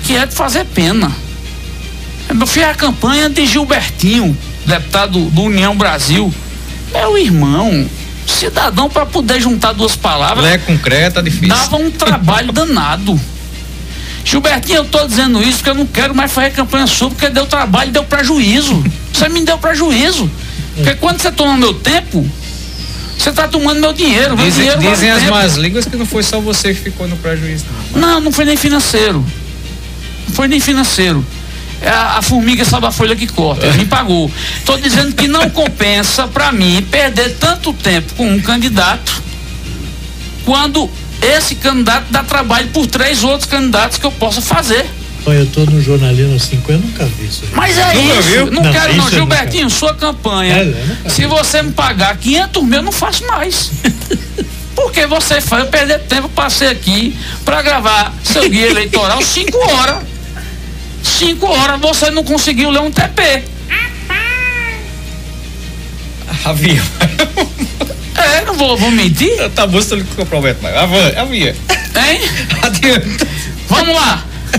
que é de fazer pena. Eu fiz a campanha de Gilbertinho, deputado do União Brasil. Meu irmão, cidadão, para poder juntar duas palavras, é concreta, difícil. Dava um trabalho danado. Gilbertinho, eu tô dizendo isso porque eu não quero mais fazer campanha sua, porque deu trabalho, deu prejuízo. Você me deu prejuízo. Porque quando você toma meu tempo, você tá tomando meu dinheiro. Dizem as más línguas que não foi só você que ficou no prejuízo. Não foi nem financeiro. Não foi nem financeiro. É a formiga sabe a folha que corta. Ele me pagou. Tô dizendo que não compensa pra mim perder tanto tempo com um candidato quando esse candidato dá trabalho por 3 outros candidatos que eu possa fazer. Eu tô no jornalismo há 5 anos, nunca vi isso. Mas é nunca isso, viu? Não quero não. Gilbertinho, sua campanha, se você me pagar 500 mil, eu não faço mais. Porque você faz eu perder tempo, passei aqui pra gravar seu guia eleitoral 5 horas. 5 horas você não conseguiu ler um TP. Havia. Não vou mentir. Tá bom, você não comprometo mais. Havia. Hein? Adianta. Vamos lá.